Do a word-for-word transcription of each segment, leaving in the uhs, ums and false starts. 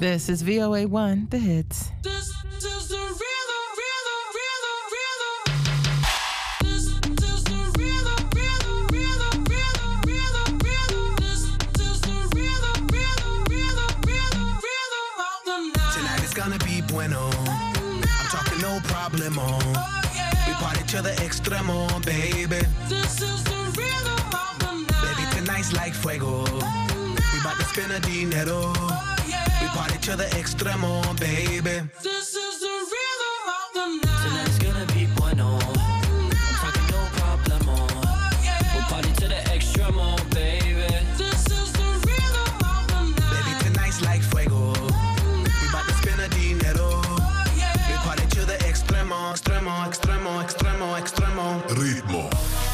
This is V O A one, the hits. This is the rhythm, rhythm, rhythm, rhythm. This is the rhythm, rhythm, rhythm, rhythm, rhythm, rhythm. This is the rhythm, rhythm, rhythm, rhythm, rhythm of the night. Tonight is gonna be bueno. I'm talking no problemo. We party to the extremo, baby. This is the rhythm of the night. Baby, tonight's like fuego. We bout to spend a dinero. We party to the extremo, baby. This is the rhythm of the night. Tonight's gonna be bueno. I'm talking no problemo. We'll party to the extremo, baby. This is the rhythm of the night. Baby, tonight's like fuego. We bout to spend a dinero. We party to the extremo, extremo, extremo, extremo, extremo. Ritmo.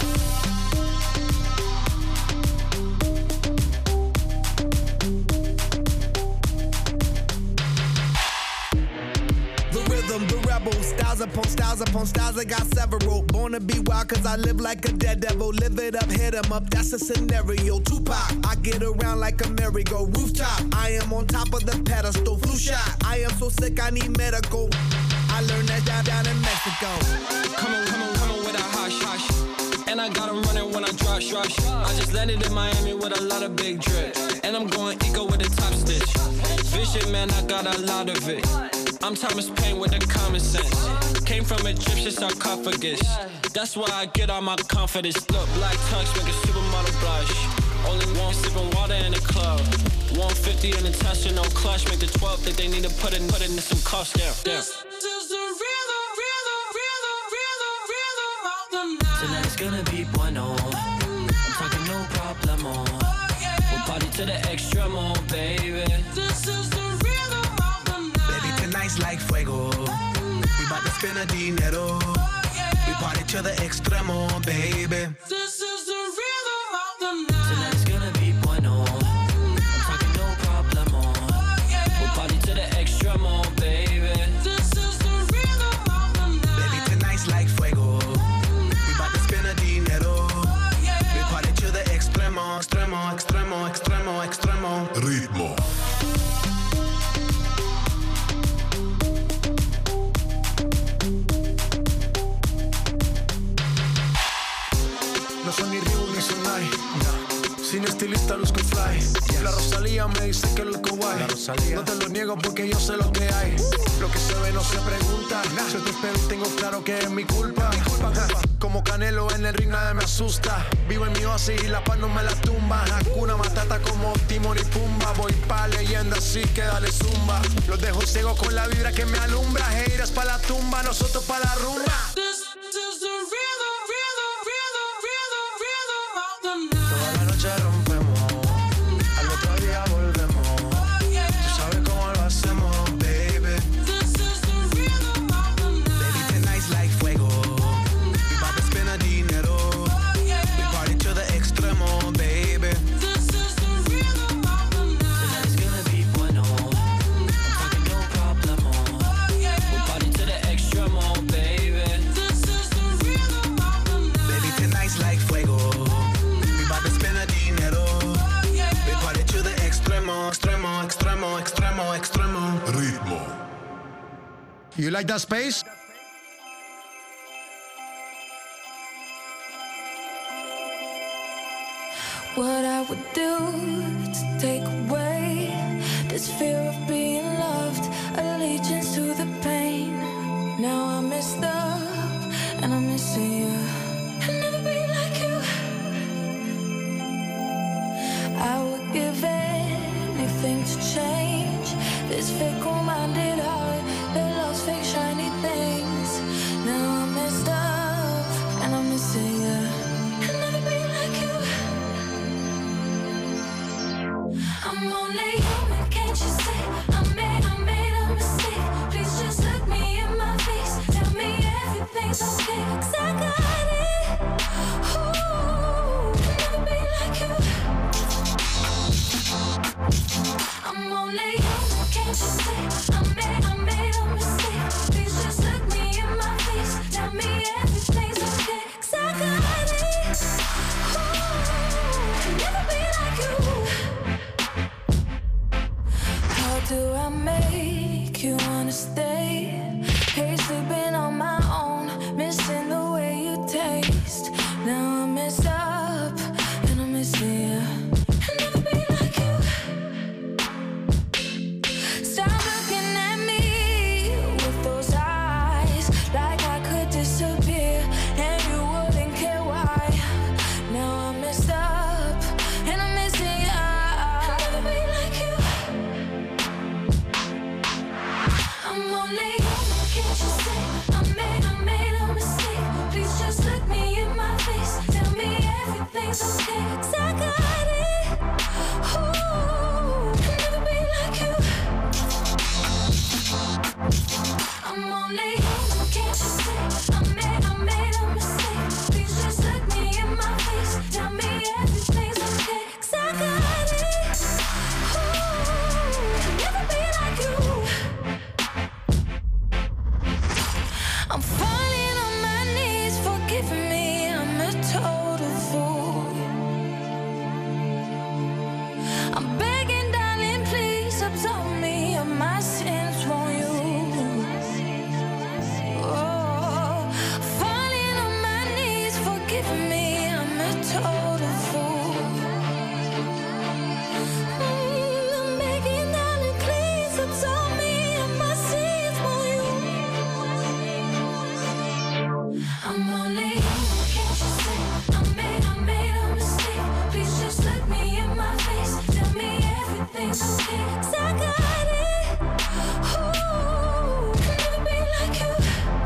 The rebel, styles upon styles upon styles, I got several. Born to be wild cause I live like a dead devil. Live it up, hit 'em up, that's a scenario. Tupac, I get around like a merry-go rooftop. I am on top of the pedestal, flu shot. I am so sick I need medical. I learned that down, down in Mexico. Come on, come on, come on with a hush, hush. And I got 'em running when I rush, rush. I just landed in Miami with a lot of big drip. And I'm going eco with a top stitch. Vision, man, I got a lot of it. I'm Thomas Paine with the common sense. Came from Egyptian sarcophagus. That's why I get all my confidence. Look, black tux make a supermodel blush. Only one sipping water in the club. one fifty in the Tesla, no clutch. Make the twelve think they need to put in, put in some cuffs down. This is the rhythm, rhythm, rhythm, rhythm, rhythm of the night. Tonight's gonna be bueno. I'm talking no problemo. We'll party to the extremo, baby. This is the rhythm of the night. Baby, tonight's like fuego. We bout to spend a dinero. We party to the extremo, baby. This is the rhythm of the night. Tonight's gonna be bueno. I'm talking no problemo. We'll party to the extremo, baby. This is the rhythm of the night. Baby, tonight's like fuego. We bout to spend a dinero. We party to the extremo, extremo, extremo, extremo, extremo. Ritmo. No soy ni Reebok ni Sonai, no. Sin estilista luzco fly. Yes. La Rosalía me dice que luzco guay. No te lo niego porque yo sé lo que hay. uh. Lo que se ve no se pregunta. nah. Si te espero tengo claro que es mi culpa, mi culpa, culpa. Como Canelo en el ring nada me asusta. Vivo en mi oasis y la paz no me la tumba. Hakuna Matata como Timon y Pumba. Voy pa' leyenda así que dale zumba. Los dejo ciego con la vibra que me alumbra. Haters pa' la tumba, nosotros pa' la rumba. This is the rhythm, rhythm, rhythm, rhythm, rhythm of the night. Toda la noche rompemos, al otro día volvemos. Tú sabes cómo lo hacemos, baby. This is the rhythm of the night. Baby, tonight's like fuego. We bout to spend a dinero. We party to the extremo, baby. This is the rhythm of the night. Tonight's gonna be bueno. I'm talking no problemo. We'll party to the extremo, baby. This is the rhythm of the night. Baby, tonight's like fuego. We bout to spend a dinero. We party to the extremo, extremo, extremo, extremo, extremo. Ritmo. You like that space? What I would do to take away this fear of being loved, allegiance to the pain. Now I'm messed up and I'm missing you. I'll never be like you. I would give anything to change this fickle-minded heart that loves fake shiny things. Now I'm messed up and I'm missing you. I'll never be like you. I'm only human, can't you see? I made, I made a mistake. Please just look me in my face. Tell me everything's okay, 'cause I got it. Ooh, I'll never be like you. I'm only human, can't you see? I made, I made a mistake. Please just look me in my face. Tell me everything's okay, 'cause I got it. Ooh, I'll never be like you. How do I make Forgive me, I'm a total fool. I'm begging, darling, please absolve me of my sins for you. Oh, falling on my knees, forgive me, I'm a total fool. Mm, I'm begging, darling, please absolve me of my sins for you. I'm only human, can't you see? I made, I made a mistake. Please just look me in my face. Tell me everything's okay. 'Cause I got it. Ooh, can never be like you.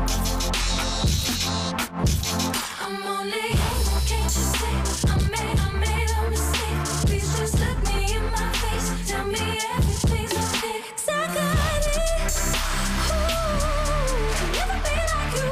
I'm only human, can't you see? I made, I made a mistake. Please just look me in my face. Tell me everything's okay. 'Cause I got it. Ooh, can never be like you.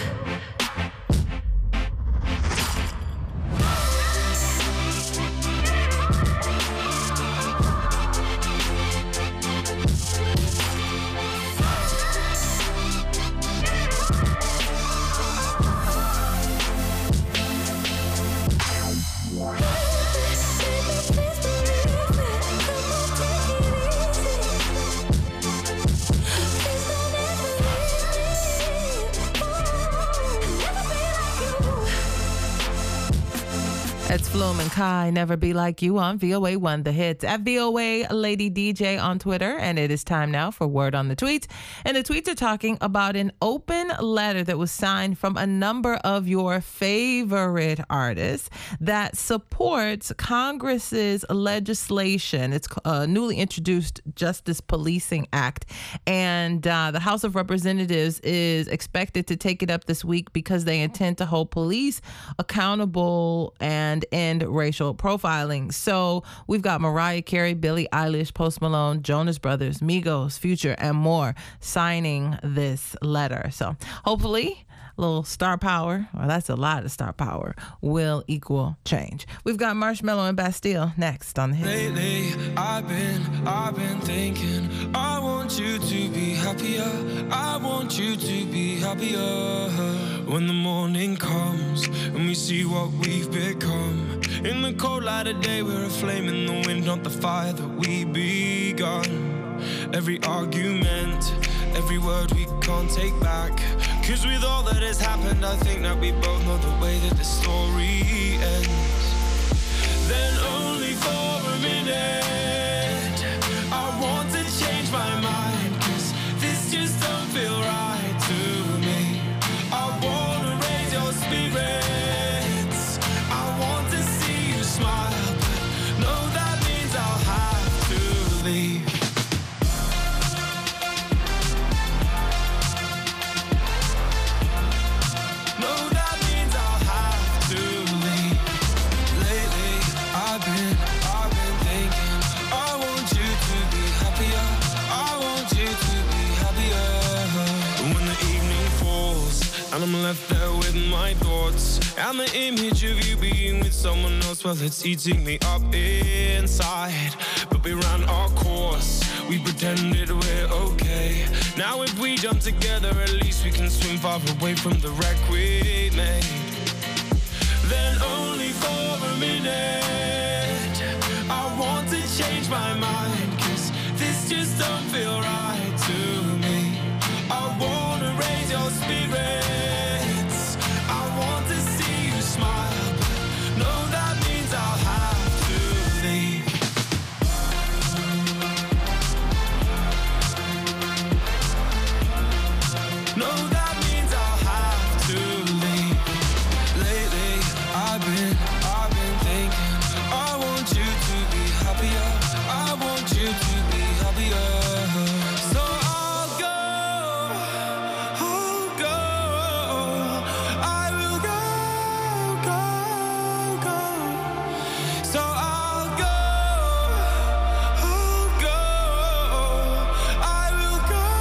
It's Flume and Kai, Never Be Like You on V O A one, The Hits. At V O A Lady D J on Twitter. And it is time now for Word on the Tweets. And the tweets are talking about an open letter that was signed from a number of your favorite artists that supports Congress's legislation. It's a newly introduced Justice Policing Act. And uh, the House of Representatives is expected to take it up this week because they intend to hold police accountable and end racial profiling. So we've got Mariah Carey, Billie Eilish, Post Malone, Jonas Brothers, Migos, Future, and more signing this letter. So hopefully a little star power, or that's a lot of star power, will equal change. We've got Marshmello and Bastille next on the Hits. Lately, I've been, I've been thinking, I want you to be happier. I want you to be happier. When the morning comes and we see what we've become. In the cold light of day, we're a flame in the wind, not the fire that we begun. Every argument, every word we can't take back. Cause with all that has happened, I think that we both know the way that the story ends. Then only for a minute, I want to change my mind. Cause this just don't feel right to me. I wanna raise your spirits. I want to see you smile. But no, that means I'll have to leave. And I'm left there with my thoughts and the image of you being with someone else. Well, it's eating me up inside. But we ran our course, we pretended we're okay. Now if we jump together, at least we can swim far away from the wreck we made. Then only for a minute, I want to change my mind. Cause this just don't feel right to me. I wanna raise your spirits. I want to see you smile. But no, that means I'll have to leave. No, that means I'll have to leave. Lately, I've been, I've been thinking, I want you to be happier. I want you to be happier. So I'll go, I'll go, I will go, go, go. So I'll go, I'll go, I will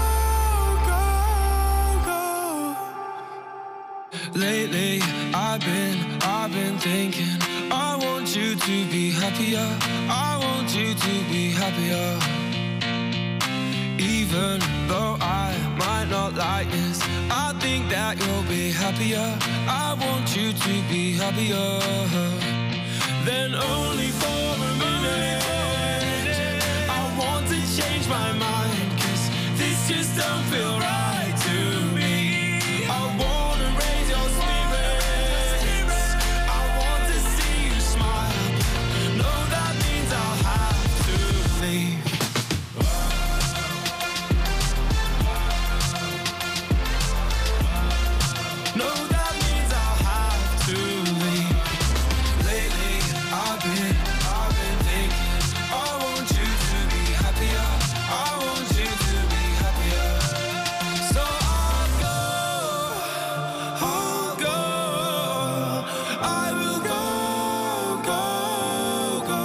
go, go, go. Lately, I've been, I've been thinking, I want you to be happier. I want you to be happier. Even though I might not like this. I think that you'll be happier. I want you to be happier. Then only for a minute I want to change my mind, 'cause this just don't feel right to me. I wanna raise your spirits, I want to see you smile. No, that means I'll have to leave. No, that means I'll have to leave. Lately, I've been, I've been thinking, I want you to be happier. I want you to be happier. So I'll go, I'll go, I will go, go, go.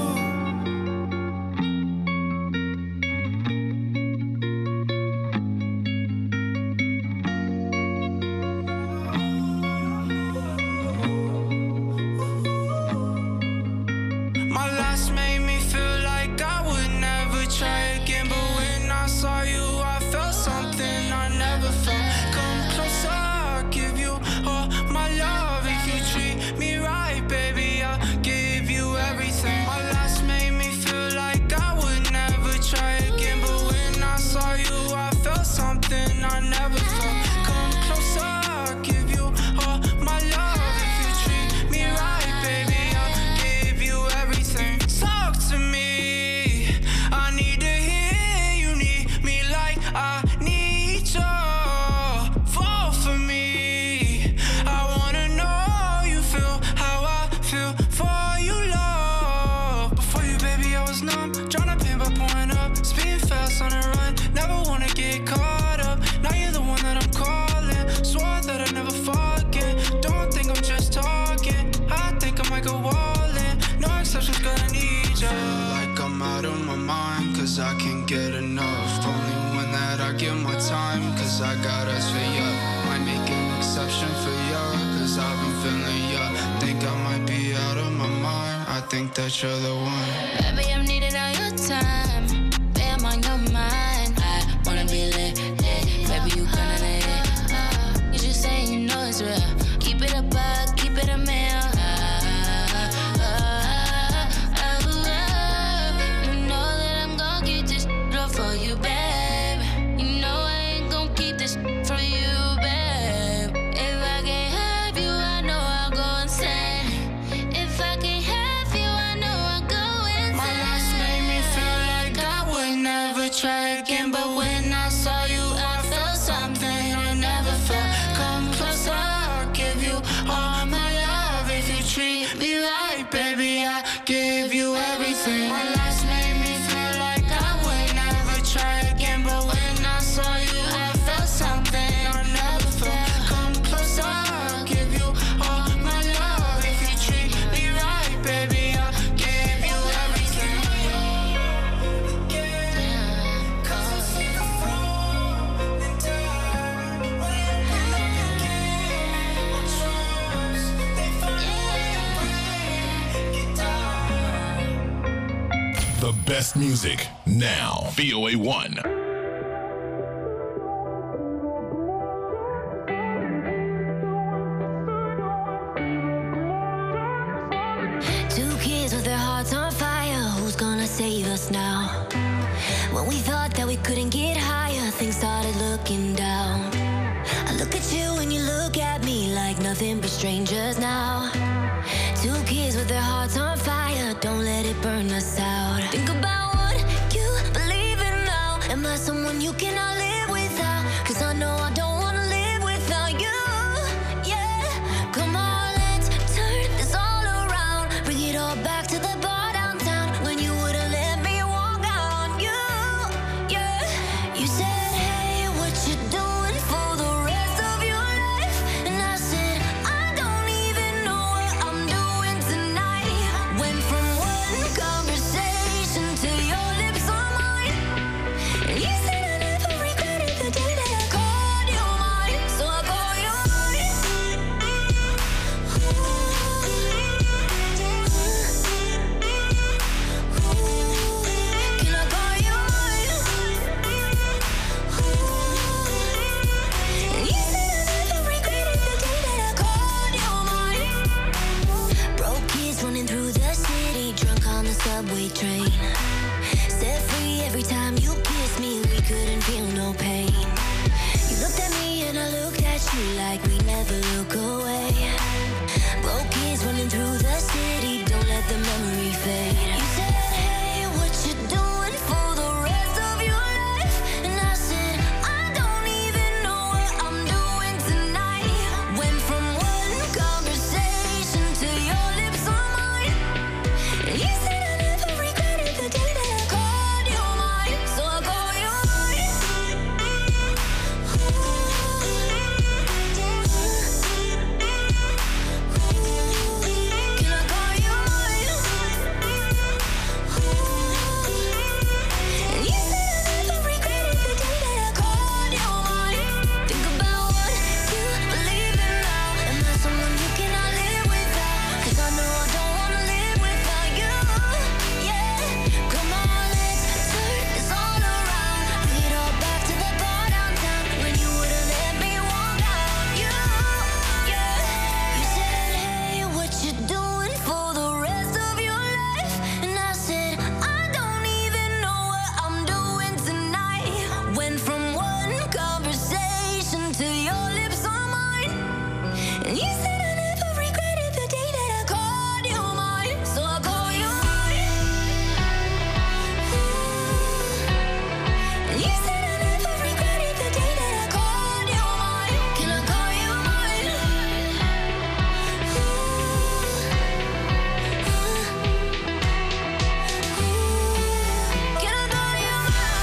My last made me feel like I would never try again, but when I saw you, I felt something I never felt. Come closer, I'll give you all my love. If you treat me right, baby, I'll give you everything. My last made me feel like I would never try again, but when I saw you, I felt something I never felt. Come closer, I'll give you all my love. If you treat me right, baby, I'll give you everything. Talk to me, I need to hear you need me like I need you. Fall for me, I wanna know you feel how I feel for you, love. Before you, baby, I was numb, trying to pin by pouring up, speeding fast on the run, never wanna get caught up. Now you're the one that I'm calling, swore that I'd never forget. Don't think I'm just talking, I think I might go all in. No exceptions, gonna need you. Like I'm out of my mind, 'cause I can't get enough. Only one that I give my time, 'cause I got us for ya. Might make an exception for ya, 'cause I've been feeling ya. Think I might be out of my mind, I think that you're the one. Baby, I'm needing all your time. Baby, I'm on your mind. I wanna be lit, lit. Baby, you gonna lit. You just say you know it's real. Keep it a buck, keep it a meal. You know that I'm gon' get this love for you, babe. You know I ain't gon' keep this for you, babe. If I can't have you, I know I'll go insane. If I can't have you, I know I'll go insane. My last made me feel like I would never try again, but when I saw you, I felt something I never felt. Come closer, I'll give you all my love. If you treat me right, baby, I give you everything. My last made me feel like I would never try again, but when I saw you, I felt something I never felt. Come closer, I'll give you all my love. If you treat me right, baby, I'll give you everything. The best music now. V O A one. Two kids with their hearts on fire. Who's gonna save us now? When we thought that we couldn't get higher, things started looking down. I look at you and you look at me like nothing but strangers now. Two kids with their hearts on fire. Don't let it burn us out. Think about what you believe in now. Am I someone you cannot live without? 'Cause I know I don't wanna live without you. Yeah, come on, let's turn this all around. Bring it all back to the bar downtown when you would've let me walk out on you. Yeah, you said, hey, what you doing for the rest of your life? And I said, I don't even know what I'm doing tonight. Went from one conversation to your lips on mine. And you said I never regretted the day that I called freight train. Set free every time you kiss me, we couldn't feel no pain. You looked at me and I looked at you like we never look away. Broke kids running through the city, don't let the memory fade. You said, hey, what you doing for the rest of your life? And I said, I don't even know what I'm doing tonight. Went from one conversation to your lips on mine. And you said I never regretted the day that I called you mine. So I call you mine. Can I call you mine? And you said I never regretted the day that I called you mine. Think about what you believe in now. Am I someone you cannot live without? 'Cause I know I don't wanna live without you. Yeah, come on, let's turn this all around. Bring it all back to the bar downtown when you wouldn't let me walk out. You, yeah, you said, hey, what you doing for the rest of your life? And I said, I don't even know what I'm doing tonight. Went from one conversation to your lips on mine. And you said I never regretted the day that I called you mine. So I call you mine. And you said I never regretted the day that I called you mine. Can I call you mine? Can I call you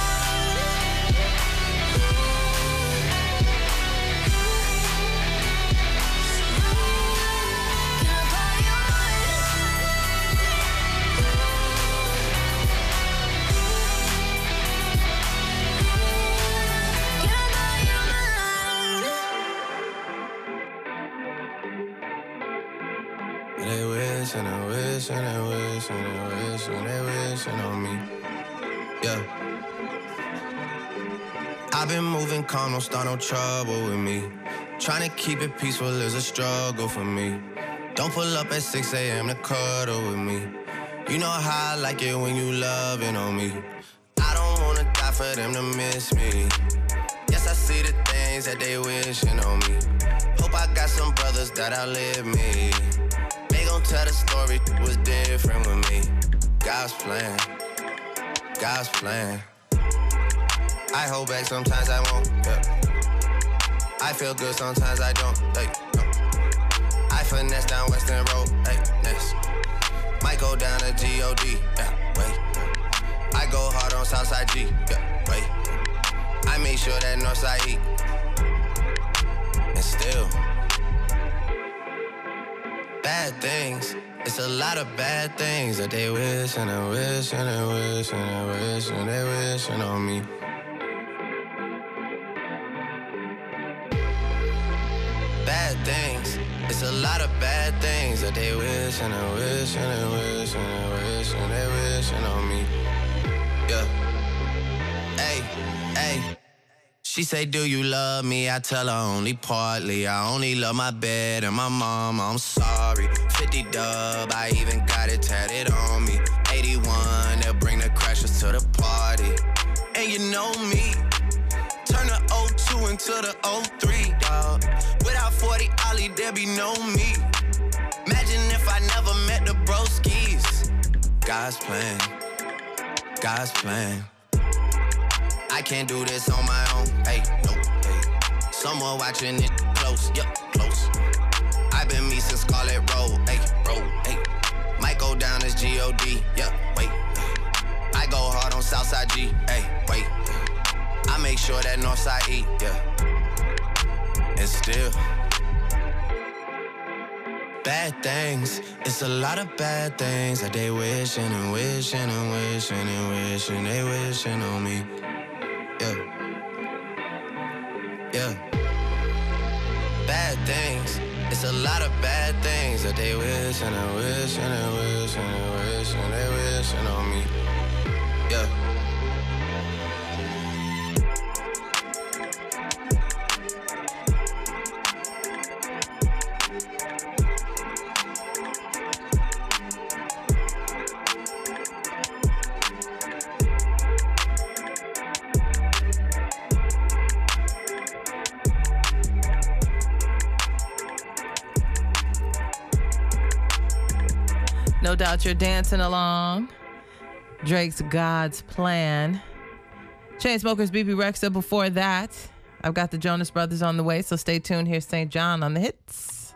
They wish and they wish and they wish and they wish and they wishing on me. Yeah. I've been moving calm, don't start no trouble with me. Trying to keep it peaceful is a struggle for me. Don't pull up at six a.m. to cuddle with me. You know how I like it when you loving on me. I don't wanna die for them to miss me. Yes, I see the things that they wishing on me. Hope I got some brothers that outlive me. They gon' tell the story was different with me. God's plan, God's plan. I hold back, sometimes I won't, yeah. I feel good, sometimes I don't, hey, no. I finesse down Western Road, hey, next. Might go down to G O D, yeah, wait. I go hard on Southside G, yeah, wait. I make sure that Northside eat. And still, bad things. It's a lot of bad things that they wish and they wish and they wish and they wish and they wishing on me. Bad things. It's a lot of bad things that they wish and they wish and they wish and they wish and they wishing on me. Yeah. Hey, hey. She say, do you love me? I tell her only partly. I only love my bed and my mama, I'm sorry. fifty dub, I even got it tatted on me. eighty-one, they'll bring the crashers to the party. And you know me, turn the oh two into the oh three, dawg. Without forty Ollie, there be no me. Imagine if I never met the broskies. God's plan, God's plan. I can't do this on my own, hey, no, hey. Someone watching it close, yup, close. I've been me since Scarlet Road, hey, road, hey. Might go down as G O D, yup, wait. I go hard on Southside G, hey, wait. I make sure that Northside eat, yeah. And still, bad things. It's a lot of bad things that they wishing and wishing and wishing and wishing they wishing on me. Yeah. Yeah. Bad things. It's a lot of bad things that they wish and they wish and they wish and they wish and they wishing on me. Yeah. No doubt you're dancing along. Drake's God's Plan. Chainsmokers, B B Rexha before that. I've got the Jonas Brothers on the way, so stay tuned. Here's Saint John on the hits.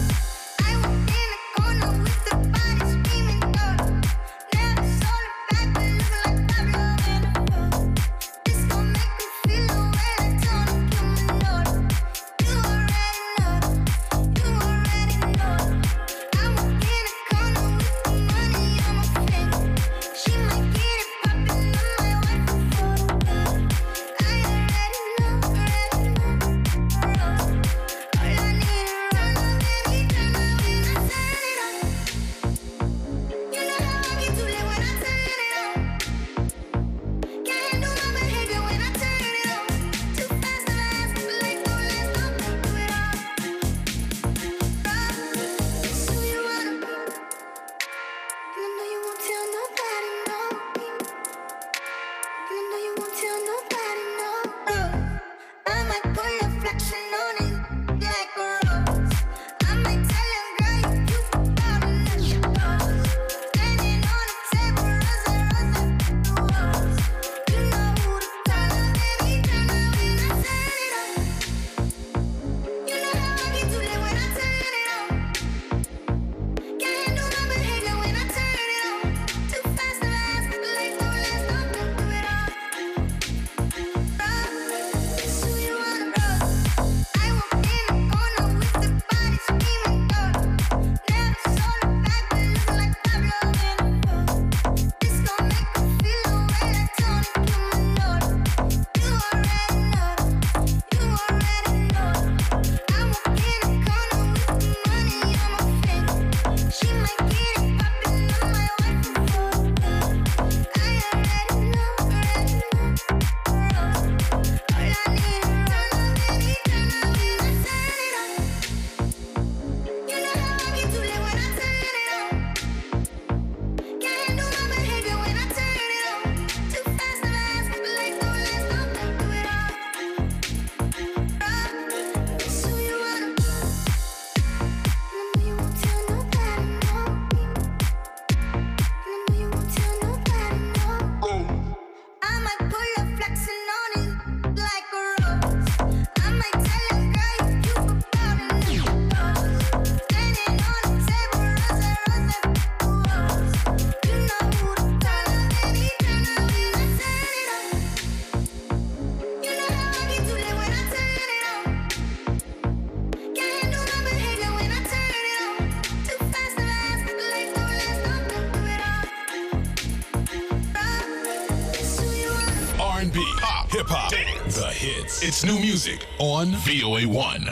R and B, pop, hip hop, the hits. It's new music on V O A one.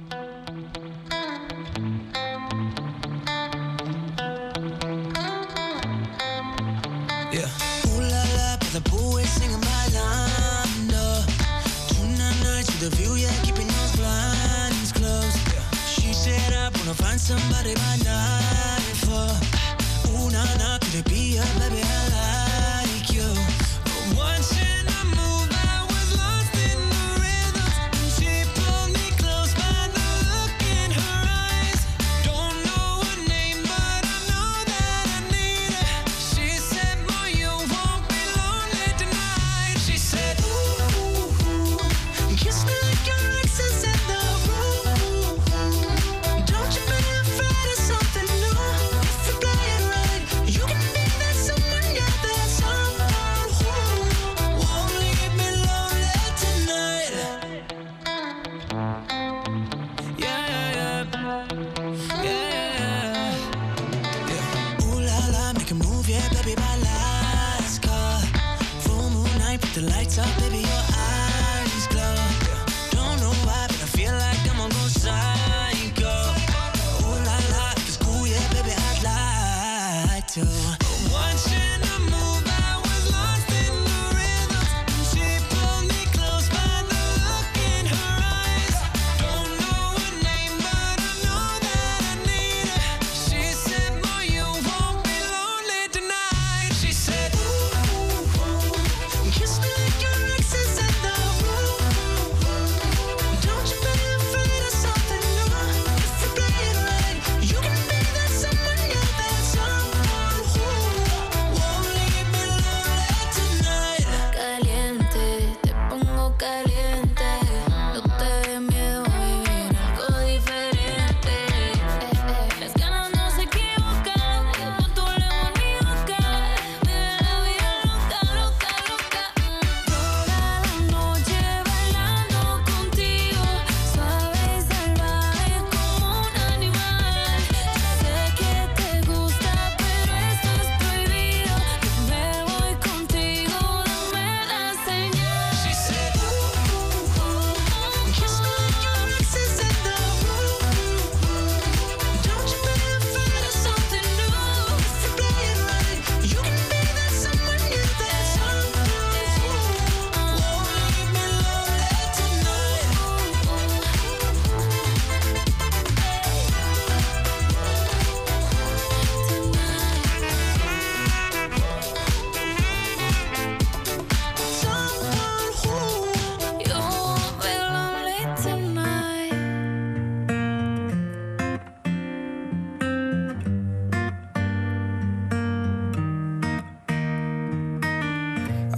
Yeah. Ooh la la, by the pool, singing my line. No. Tonight night to the view, yeah, keeping those blinds closed. Yeah. She said I wanna find somebody by night for. Ooh na na, could it be her, baby? I like you. But once in a move, I was lost in the rhythm. And she pulled me close by the look in her eyes. Don't know her name, but I know that I need her. She said, boy, you won't be lonely tonight. She said, ooh, kiss me like your ex is in the room. Don't you be afraid of something new. If you play it right, you can be that someone, yeah, that someone who won't leave me lonely tonight. Yeah, yeah, yeah, yeah, yeah. Ooh la la, make a move, yeah, baby, my last call. Full moon night, put the lights up, baby, your eyes glow. Don't know why, but I feel like I'm gonna go psycho. Ooh la la, if it's cool, yeah, baby, I'd like to. But once in a move, I was lost in the rhythm. And she pulled me close by the look in her eyes. Don't know her name, but I know that I need her. She said, boy, you won't be lonely tonight. She said, ooh, kiss me like your ex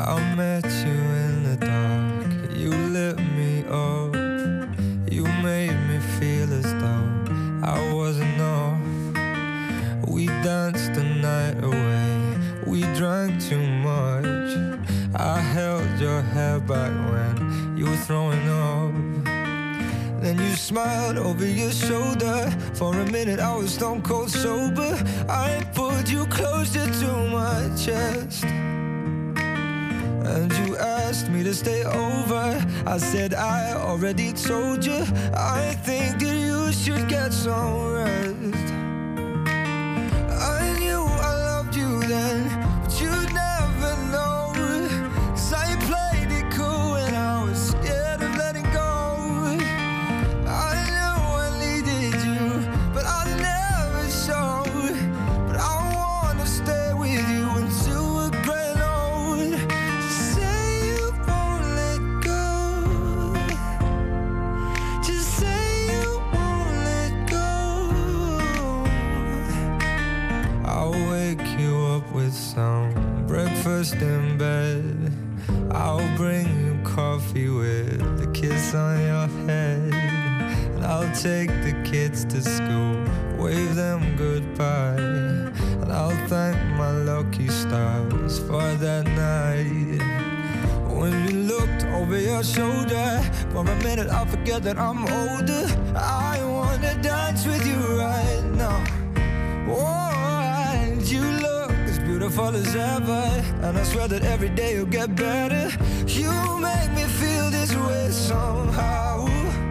I met you in the dark, you lit me up. You made me feel as though I wasn't off. We danced the night away, we drank too much. I held your hair back when you were throwing up. Then you smiled over your shoulder. For a minute I was stone cold sober. I pulled you closer to my chest, and you asked me to stay over. I said I already told you. I think that you should get some rest. I knew I loved you then, but you'd never know. 'Cause I played it cool and I was scared of letting go. I knew I needed you, but I never showed. But I wanna stay with you until we're gray old. Just say you won't let go. Just say you won't let go. I'll wake you up with some breakfast in bed. I'll bring you coffee with a kiss on your head. And I'll take the kids to school, wave them goodbye. And I'll thank my lucky stars for that night. When you looked over your shoulder, for a minute I forget that I'm older. I wanna dance with you right now. Oh, and you look as beautiful as ever, and I swear that every day you'll get better. You make me feel this way somehow.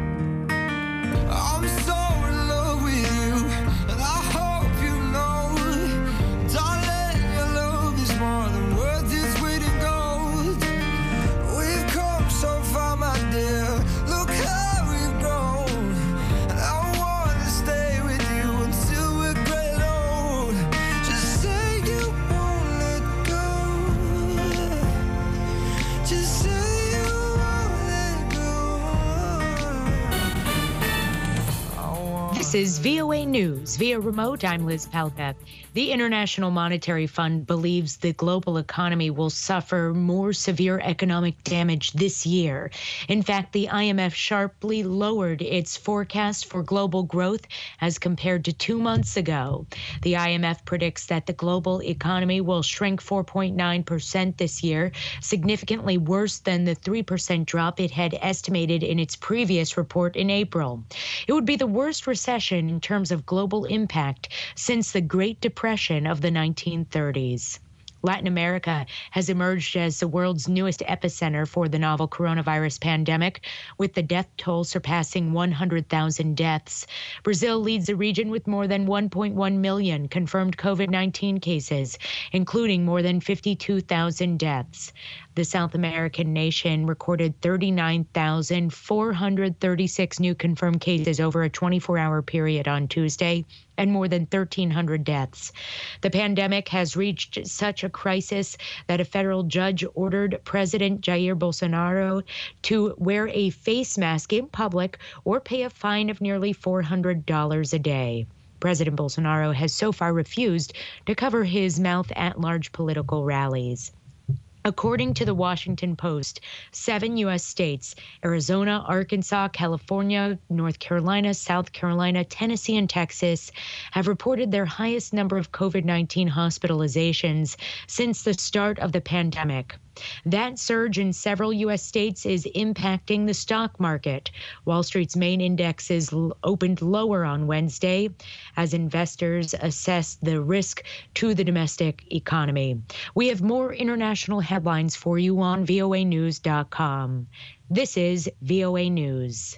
I'm so in love with you, and I hope you know, darling, your love is more than worth its weight in gold. We've come so far, my dear, look how we've grown. And I wanna stay with you until we're great old. Just say you won't let go. Just say you won't let go. I want This is V O A News. Via remote, I'm Liz Palka. The International Monetary Fund believes the global economy will suffer more severe economic damage this year. In fact, the I M F sharply lowered its forecast for global growth as compared to two months ago. The I M F predicts that the global economy will shrink four point nine percent this year, significantly worse than the three percent drop it had estimated in its previous report in April. It would be the worst recession in terms of global impact since the Great Depression of the nineteen thirties. Latin America has emerged as the world's newest epicenter for the novel coronavirus pandemic, with the death toll surpassing one hundred thousand deaths. Brazil leads the region with more than one point one million confirmed COVID nineteen cases, including more than fifty-two thousand deaths. The South American nation recorded thirty-nine thousand four hundred thirty-six new confirmed cases over a twenty-four hour period on Tuesday, and more than thirteen hundred deaths. The pandemic has reached such a crisis that a federal judge ordered President Jair Bolsonaro to wear a face mask in public or pay a fine of nearly four hundred dollars a day. President Bolsonaro has so far refused to cover his mouth at large political rallies. According to the Washington Post, seven U S states, Arizona, Arkansas, California, North Carolina, South Carolina, Tennessee, and Texas, have reported their highest number of COVID nineteen hospitalizations since the start of the pandemic. That surge in several U S states is impacting the stock market. Wall Street's main indexes l- opened lower on Wednesday as investors assess the risk to the domestic economy. We have more international headlines for you on V O A news dot com. This is V O A News.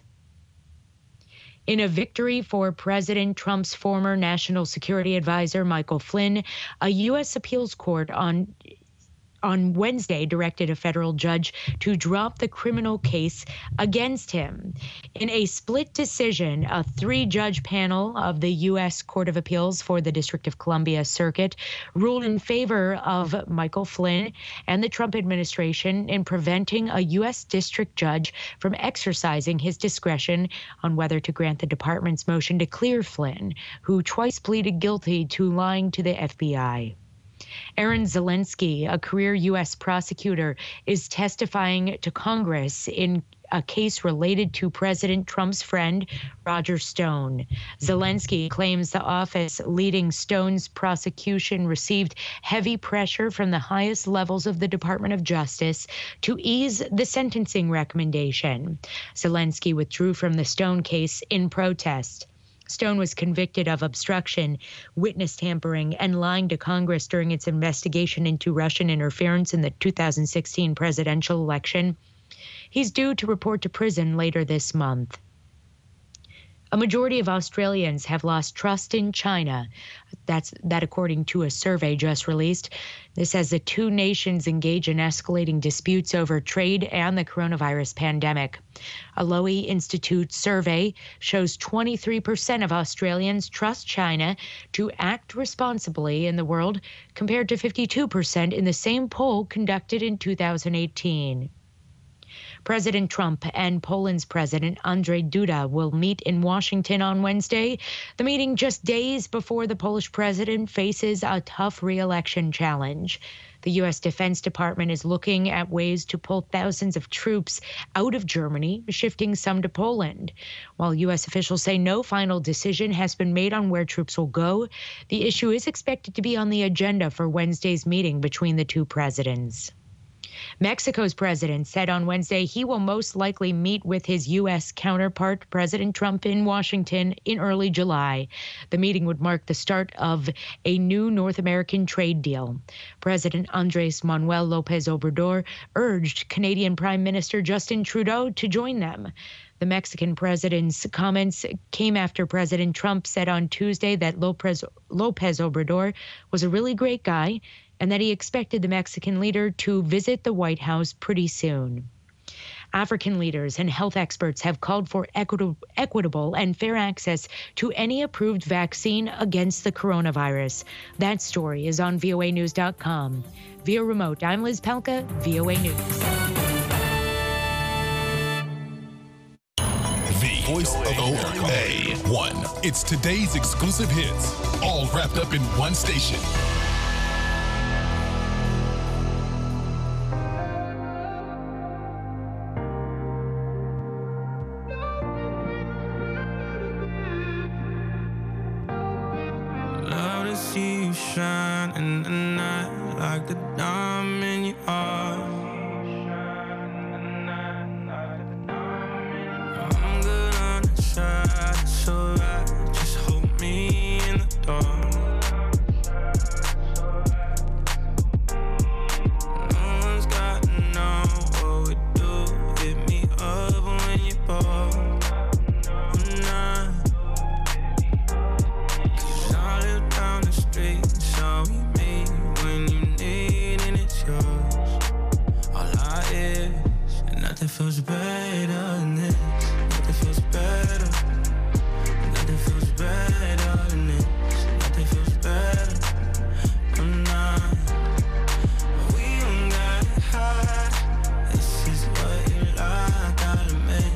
In a victory for President Trump's former national security advisor, Michael Flynn, a U S appeals court on on Wednesday directed a federal judge to drop the criminal case against him. In a split decision, a three-judge panel of the U S Court of Appeals for the District of Columbia Circuit ruled in favor of Michael Flynn and the Trump administration in preventing a U S district judge from exercising his discretion on whether to grant the department's motion to clear Flynn, who twice pleaded guilty to lying to the F B I. Aaron Zelensky, a career U S prosecutor, is testifying to Congress in a case related to President Trump's friend, Roger Stone. Zelensky claims the office leading Stone's prosecution received heavy pressure from the highest levels of the Department of Justice to ease the sentencing recommendation. Zelensky withdrew from the Stone case in protest. Stone was convicted of obstruction, witness tampering, and lying to Congress during its investigation into Russian interference in the two thousand sixteen presidential election. He's due to report to prison later this month. A majority of Australians have lost trust in China. That's that according to a survey just released. This as the two nations engage in escalating disputes over trade and the coronavirus pandemic. A Lowy Institute survey shows twenty-three percent of Australians trust China to act responsibly in the world, compared to fifty-two percent in the same poll conducted in two thousand eighteen. President Trump and Poland's President Andrzej Duda will meet in Washington on Wednesday, the meeting just days before the Polish president faces a tough re-election challenge. The U S Defense Department is looking at ways to pull thousands of troops out of Germany, shifting some to Poland. While U S officials say no final decision has been made on where troops will go, the issue is expected to be on the agenda for Wednesday's meeting between the two presidents. Mexico's president said on Wednesday he will most likely meet with his U S counterpart, President Trump, in Washington in early July. The meeting would mark the start of a new North American trade deal. President Andrés Manuel López Obrador urged Canadian Prime Minister Justin Trudeau to join them. The Mexican president's comments came after President Trump said on Tuesday that López, López Obrador was a really great guy and that he expected the Mexican leader to visit the White House pretty soon. African leaders and health experts have called for equitable, equitable and fair access to any approved vaccine against the coronavirus. That story is on V O A news dot com. Via remote, I'm Liz Pelka, V O A News. The voice of O A one. It's today's exclusive hits, all wrapped up in one station. Love to see you shine in the night like the diamond you are. I'm good on the side, it's alright. Just hold me in the dark. No one's got to know what we do. Hit me up when you ball. I'm not. Cause I live down the street, so we meet when you need and it's yours. All I is, and nothing feels better than this. Nothing feels better. Nothing feels better than this. Nothing feels better. I'm not. We don't gotta hide. This is what you like, gotta make.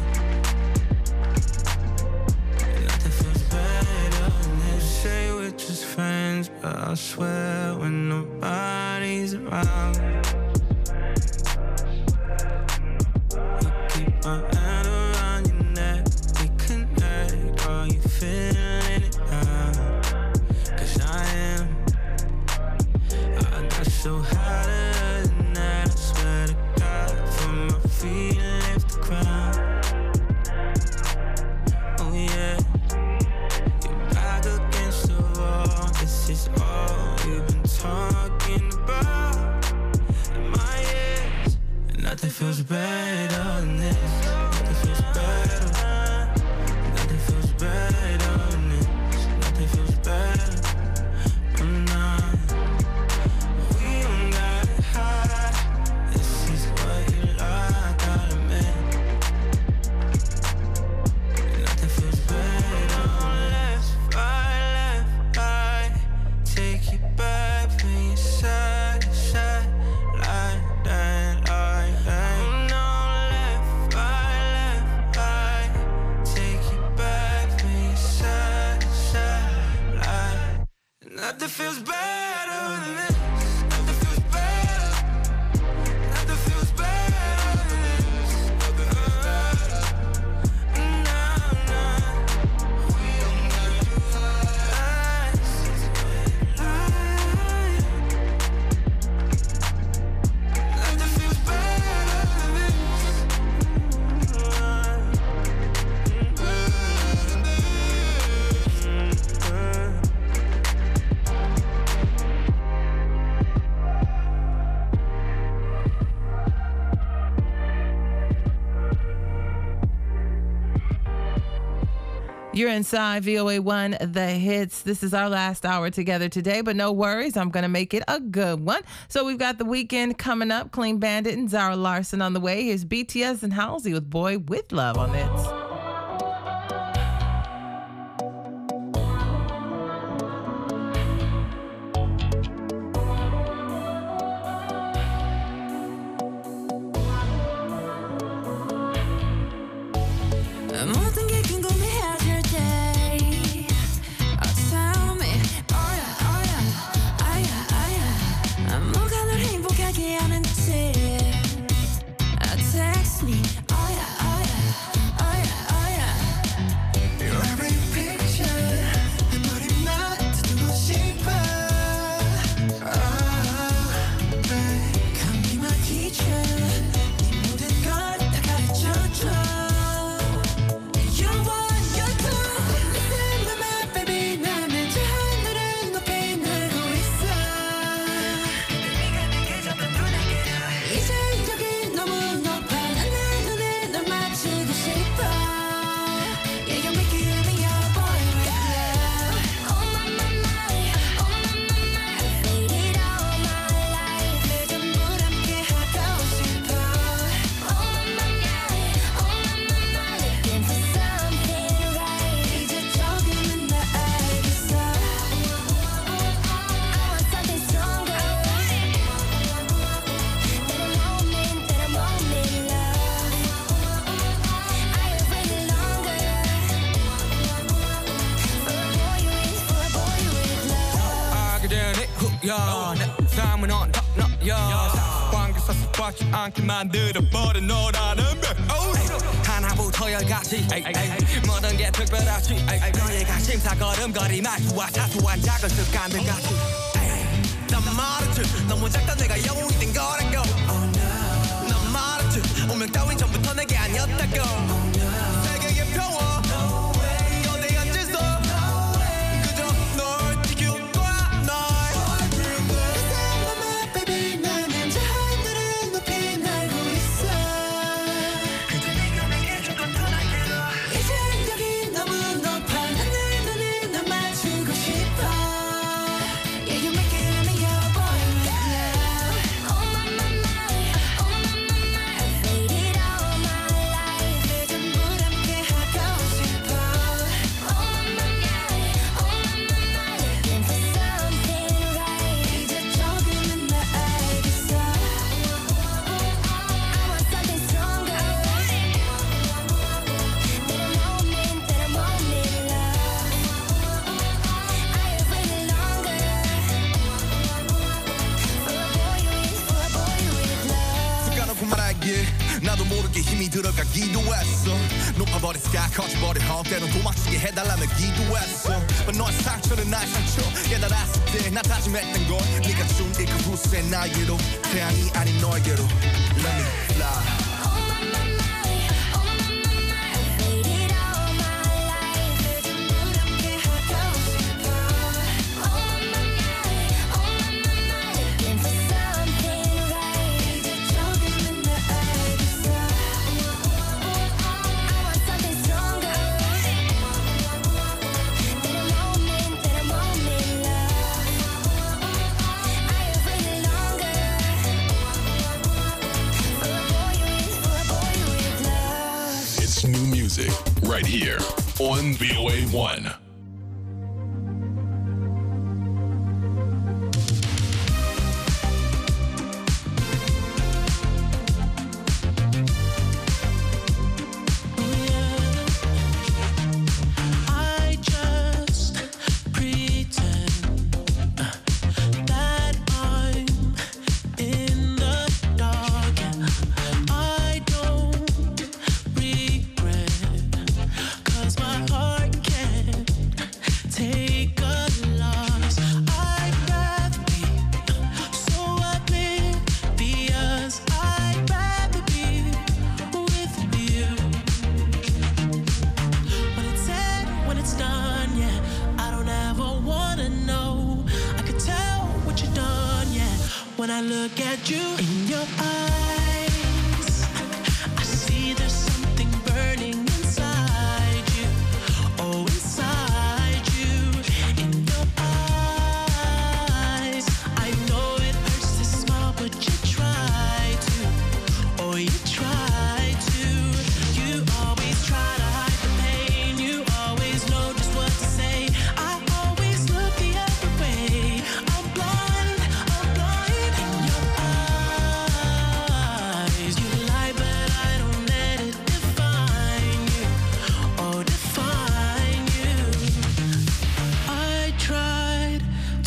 Nothing feels better than this. Say we're just friends, but I swear when nobody's around, you keep my hand around your neck. We connect. Are you feeling it now? Cause I am. I got so high the other night, I swear to God, from my feet left the ground. Oh yeah, you're back against the wall. This is all we've been talking about in my ears. And nothing feels better than this. Nothing feels better. Nothing feels better than this. Nothing feels better. I'm not. We don't gotta hide. This is what you like, gotta make. Nothing feels better. Left, right, left, right. Take you back from your side to side. Like that, like that. Oh no, left, right, left, right. Take you back from your side to side. Like nothing feels better than this. You're inside V O A one, The Hits. This is our last hour together today, but no worries. I'm going to make it a good one. So we've got the weekend coming up. Clean Bandit and Zara Larsson on the way. Here's B T S and Halsey with Boy With Love on Hits. 모든 게 궁금해하실 때 Oh tell me Oh yeah oh yeah Oh yeah oh yeah 뭐가 널 행복하게 하는지 uh, Text me Oh yeah oh yeah Oh yeah oh yeah Your every picture 내 머리만 듣고 싶어 Oh babe 감기 막히죠 네 모든 걸 다 가르쳐줘 야, 내 삶은 on top 너야 관계사 습관치 않게 만들어버린 너라는 백 하나부터 열까지 모든 게 특별하지 너의 관심사 걸음걸이 말투와 사소한 작은 습관들까지 난 말했지 너무 작다 내가 영웅이 된 거라고 난 말했지 운명 따윈 전부터 내게 아니었다고 세계의 평화 너내 앉아서 그저 널 지키고 나도 모르게 힘이 들어가기도 했어 높아버린 스카 커져버린 험 때론 도망치게 해달라며 기도했어 But 너의 상처는 나의 상처 깨달았을 때 나 다짐했던 건 네가 준 이 그 후세 나에게로 태양이 아닌 너에게로 Let me fly right here on V O A one. When I look at you in your eyes, I see there's something burning inside you. Oh,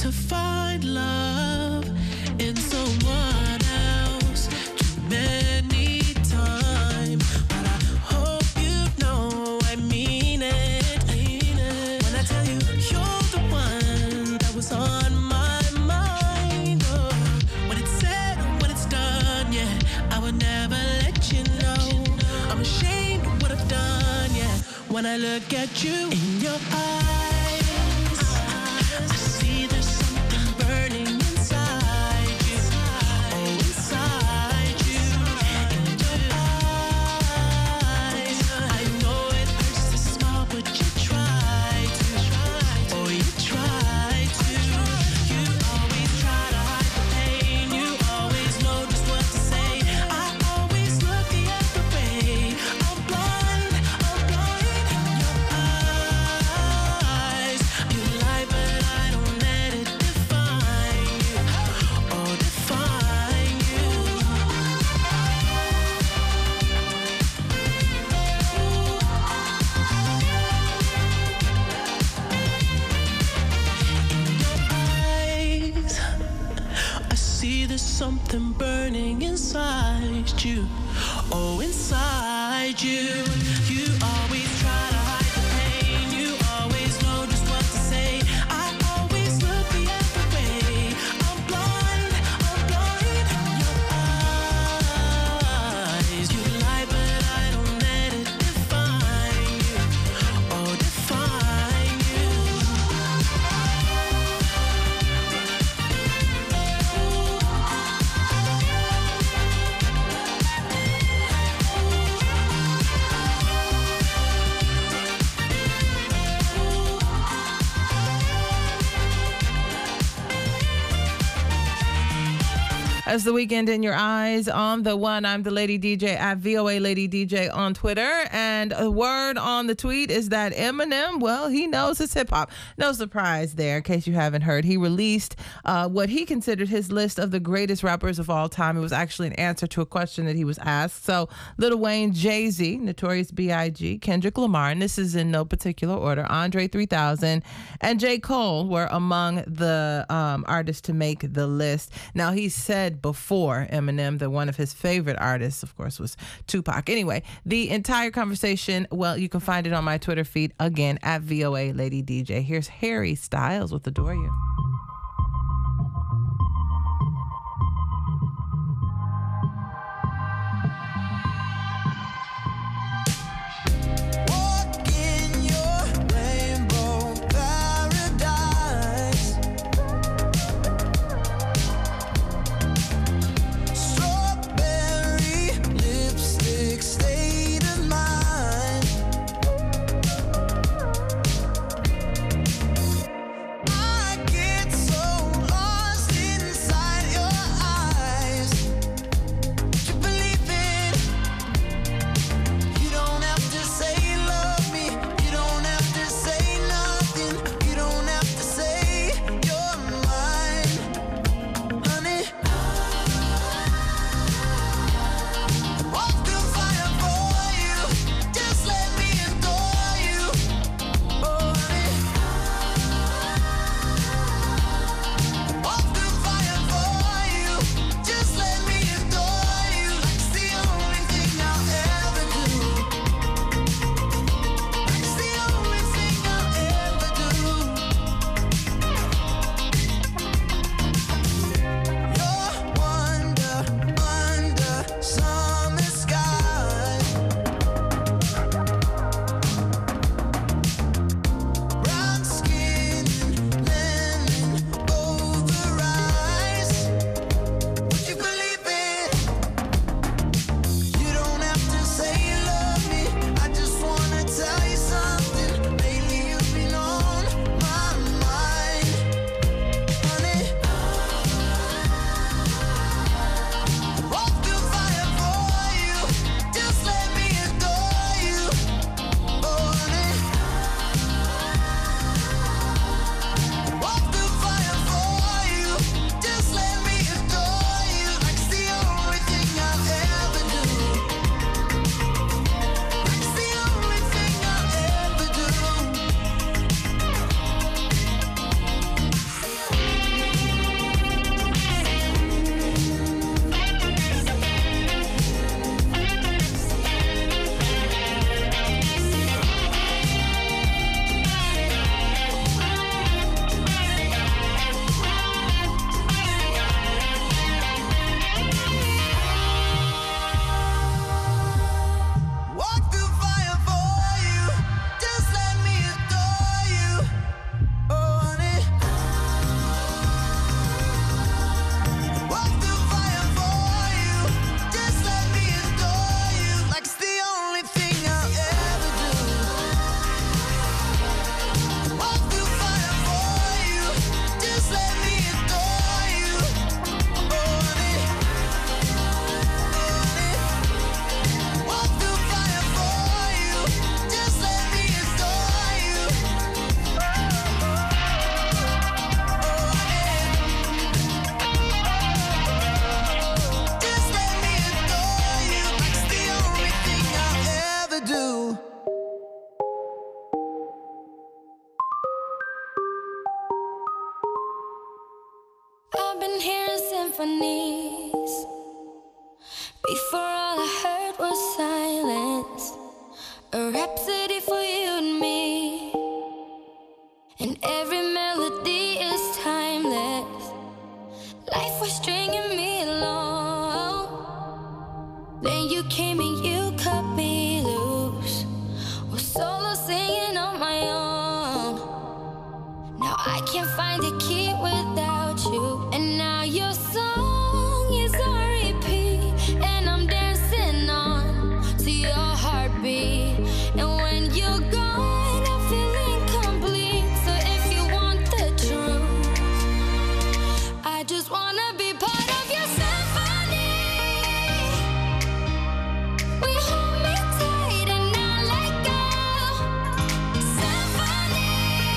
to find love in someone else too many times, but I hope you know I mean it. When I tell you you're the one that was on my mind, oh, when it's said, when it's done, yeah, I would never let you know. I'm ashamed of what I've done, yeah. When I look at you in your eyes, I see there's something burning inside you. Oh, inside you. In your eyes, I know it hurts to smile, but you try to. Oh, you try to. You always try to hide the pain. You always know just what to say. I always look the other way. I'm blind, I'm blind in your eyes. You lie, but I don't let it define you. Oh, define you. Eyes, I see there's something burning inside you. Oh, inside you. You always try to hide the pain. You always know just what to say. I always look the other way. I'm blind, I'm blind in your eyes. You lie, but I don't let it define you. Oh, define you. As the weekend in your eyes on the one, I'm the Lady D J at V O A Lady D J on Twitter. And a word on the tweet is that Eminem, well, he knows his hip hop. No surprise there, in case you haven't heard. He released uh, what he considered his list of the greatest rappers of all time. It was actually an answer to a question that he was asked. So Lil Wayne, Jay-Z, Notorious B I G, Kendrick Lamar, and this is in no particular order, Andre three thousand, and J. Cole were among the um, artists to make the list. Now, he said before Eminem that one of his favorite artists, of course, was Tupac. Anyway, the entire conversation, well, you can find it on my Twitter feed, again, at V O A Lady D J. Here's Harry Styles with Adore You. Walk in your rainbow paradise. Strawberry lipstick state of mind. I I've been hearing symphonies. Before all I heard was silence. A rhapsody for you and me. And every melody is timeless. Life was stringing me along. Then you came and you cut me loose. Was solo singing on my own. Now I can't find the key without you. And now your song is on repeat. And I'm dancing on to your heartbeat. And when you're gone, I feel incomplete. So if you want the truth, I just wanna be part of your symphony. We hold me tight and not let go. Symphony,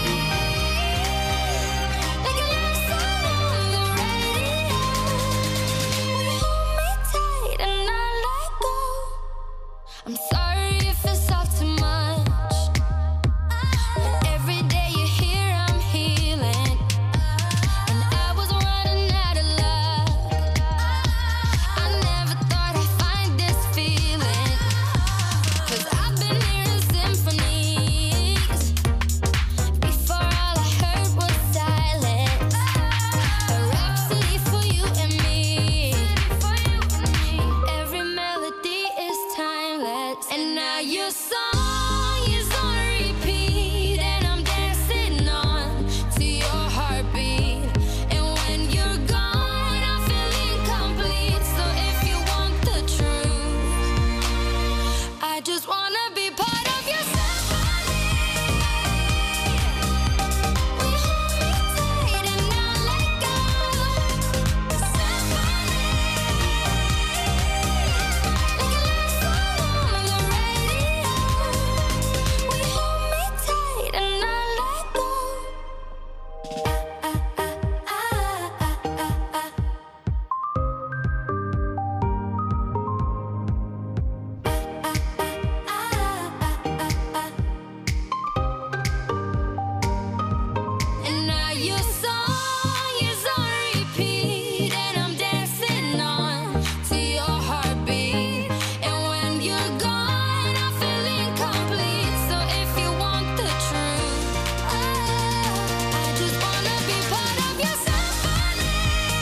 like a love song on the radio. We hold me tight and not let go. I'm sorry if it's all too much, but every day you're here, I'm healing. And I was running out of luck. I never thought I'd find this feeling. Cause I've been hearing symphonies. Before all I heard was silence. A rhapsody for you and me. Every melody is timeless. And now your song is on repeat. And I'm dancing on to your heartbeat. And when you're gone, I feel incomplete. So if you want the truth, I just wanna be part of your symphony. We hold me tight and not let go. Symphony, like a love song on the radio. We hold me tight and not let go. And now your song is on repeat. And I'm dancing on to your heartbeat. And when you're gone, I feel incomplete. So if you want the truth, I just wanna be part of your symphony.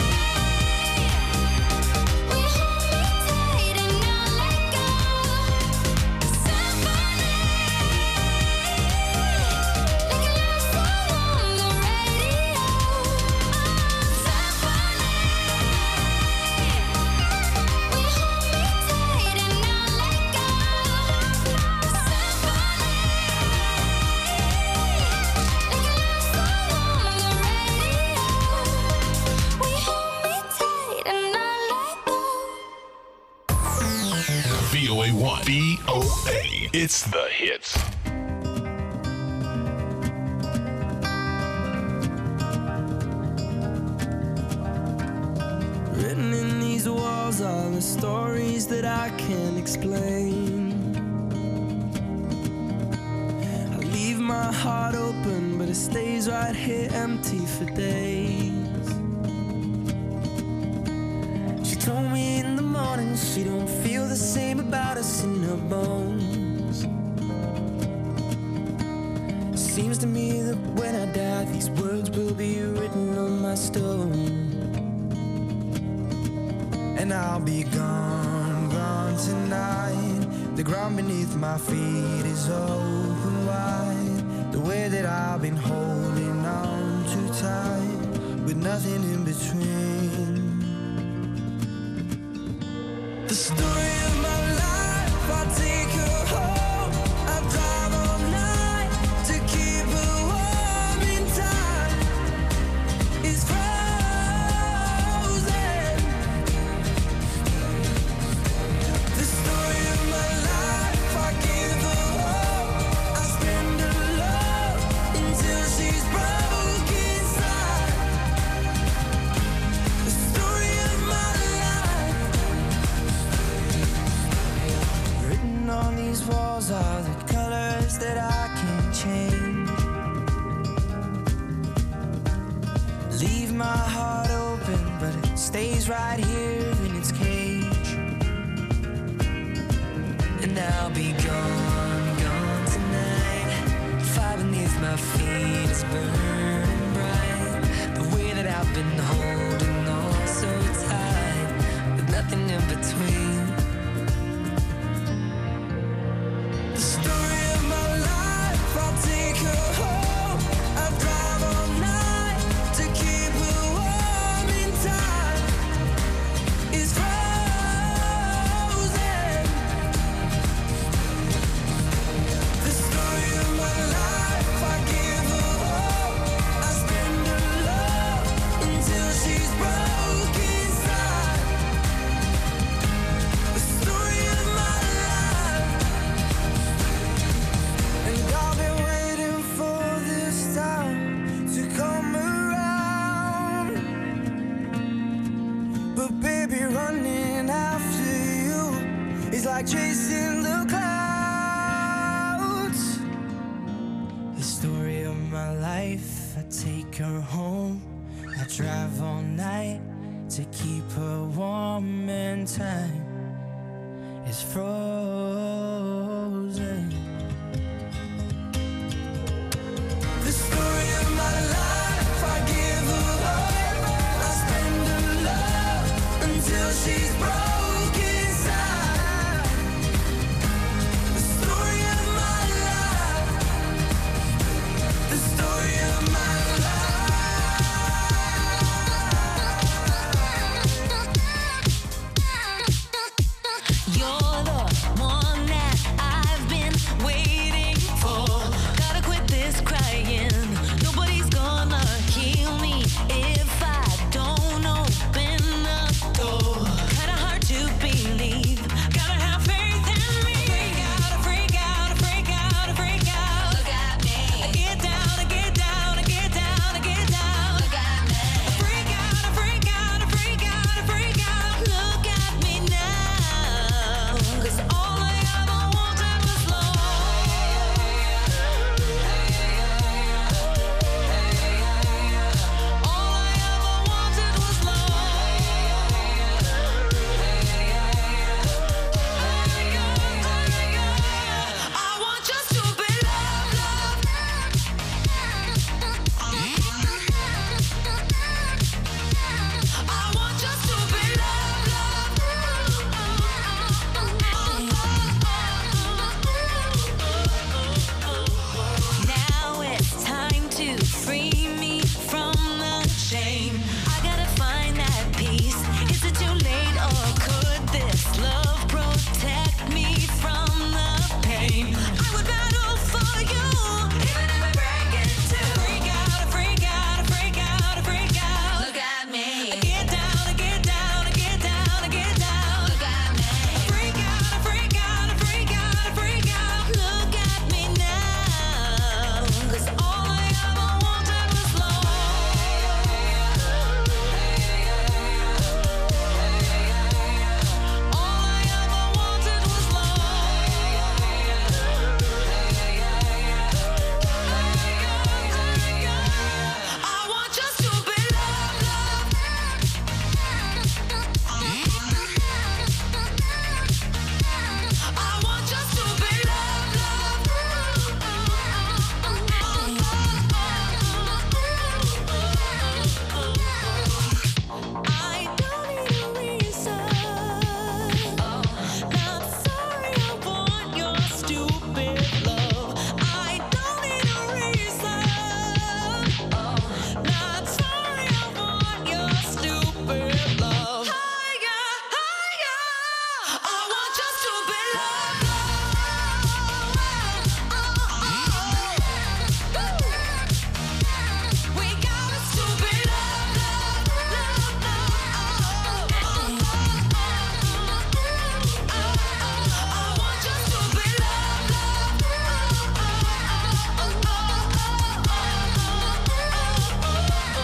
We hold me tight and not let go. Symphony, like a love song on the radio. Symphony, we hold me tight and not let go. Symphony, like a love song on the radio. We hold me tight and not let go. V O A one. V O A. It's the hits. Written in these walls are the stories that I can't explain. I leave my heart open, but it stays right here empty for days. She told me in the morning she don't feel the same about us in her bones. Seems to me that when I die, these words will be written on my stone. And I'll be gone, gone tonight. The ground beneath my feet is open wide. The way that I've been holding on too tight, with nothing in between. The story of my life, I'll take her home. I'll drive all night to keep her warm in time. It's frozen. The story of my life, I give her hope. I spend her love until she's broke inside. The story of my life. Written on these walls are the colors that I can't change. Leave my heart open, open, but it stays right here in its cage. And I'll be gone, gone tonight. Fire beneath my feet is burning bright. The way that I've been holding on so tight, with nothing in between. The story of my life, I'll take her home. I'll drive all night to keep her warm in time. It's frozen. The story of my life, I give her hope. I spend her love until she's broke inside. The story of my life. And I've been waiting for this time to come around. But baby, running after you is like chasing the clouds. The story of my life, I take her home. I drive all night to keep her warm, and time is frozen.